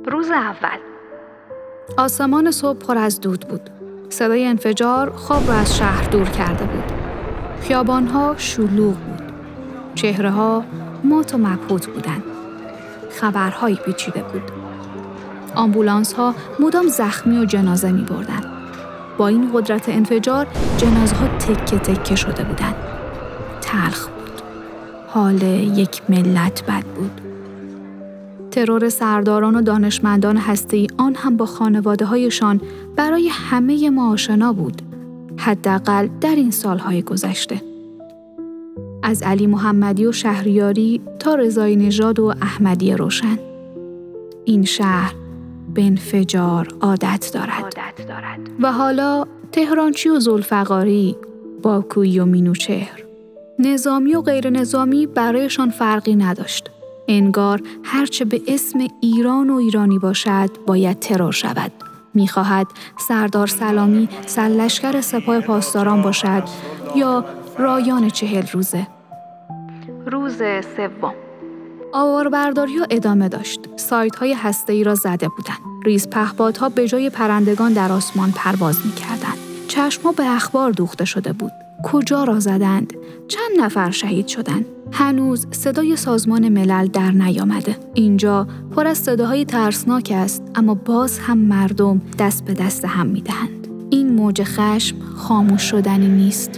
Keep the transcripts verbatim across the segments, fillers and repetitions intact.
روز اول. آسمان صبح پر از دود بود. صدای انفجار خواب را از شهر دور کرده بود. خیابان‌ها شلوغ بود. چهره‌ها مات و مبهوت بودند. خبرهایی پیچیده بود. آمبولانس‌ها مدام زخمی و جنازه می‌بردند. با این قدرت انفجار جنازه‌ها تکه تکه شده بودند. تلخ بود. حال یک ملت بد بود. ترور سرداران و دانشمندان هسته‌ای آن هم با خانواده‌هایشان برای همه ما آشنا بود. حداقل در این سالهای گذشته. از علی محمدی و شهریاری تا رضای نژاد و احمدی روشن. این شهر به انفجار عادت دارد. عادت دارد. و حالا تهرانچی و ذوالفقاری، باکویی و مینوچهر. نظامی و غیر نظامی برایشان فرقی نداشت. انگار هرچه به اسم ایران و ایرانی باشد باید ترور شود. می‌خواهد سردار سلامی سرلشکر سپاه پاسداران باشد یا رایان چهل روزه. روز سوم. آواربرداری‌ها ادامه داشت. سایت‌های هسته‌ای را زده بودند. ریز پهپادها به جای پرندگان در آسمان پرواز می‌کردند. چشم‌ها به اخبار دوخته شده بود. کجا را زدند؟ چند نفر شهید شدند؟ هنوز صدای سازمان ملل در نیامده. اینجا پر از صداهای ترسناک است، اما باز هم مردم دست به دست هم می‌دهند. این موج خشم خاموش شدنی نیست.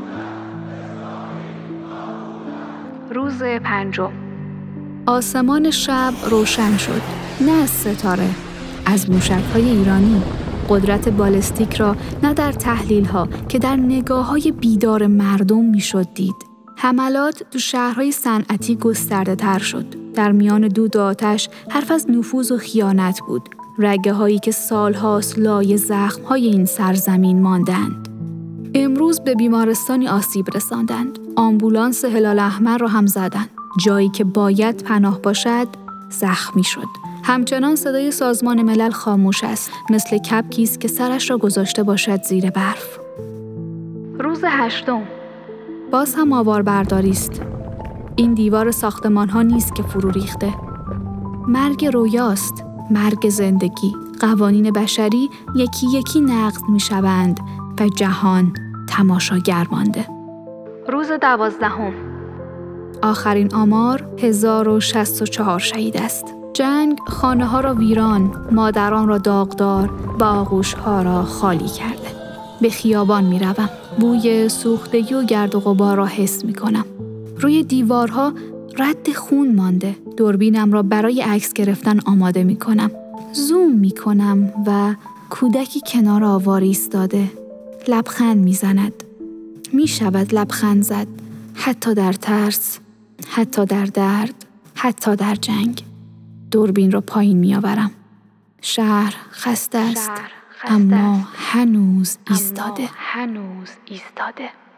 روز پنجم. آسمان شب روشن شد. نه از ستاره، از موشک‌های ایرانی. قدرت بالستیک را نه در تحلیل‌ها که در نگاه‌های بیدار مردم می‌شد دید. حملات تو شهرهای صنعتی گسترده تر شد. در میان دود و آتش حرف از نفوذ و خیانت بود. رگه‌هایی که سال‌هاست لای زخم‌های این سرزمین ماندند. امروز به بیمارستانی آسیب رساندند. آمبولانس هلال احمر را هم زدند. جایی که باید پناه باشد، زخمی شد. همچنان صدای سازمان ملل خاموش است، مثل کبکی است که سرش را گذاشته باشد زیر برف. روز هشتم. باز هم آواربرداری است. این دیوار ساختمان‌ها نیست که فرو ریخته. مرگ رویاست، مرگ زندگی. قوانین بشری یکی یکی نقض می‌شوند و جهان تماشاگر مانده. روز دوازدهم. آخرین آمار هزار و شصت و چهار شهید است. جنگ خانه‌ها را ویران، مادران را داغدار و آغوش‌ها را خالی کرده. به خیابان می‌روم. بوی سوختگی و گرد و غبار را حس می‌کنم. روی دیوارها رد خون مانده. دوربینم را برای عکس گرفتن آماده می‌کنم. زوم می‌کنم و کودکی کنار آوار ایستاده. لبخند می‌زند. می‌شود لبخند زد، حتی در ترس، حتی در درد، حتی در جنگ. دوربین را پایین می‌آورم. شهر خسته است، شهر خسته اما است. هنوز ایستاده. اما هنوز ایستاده.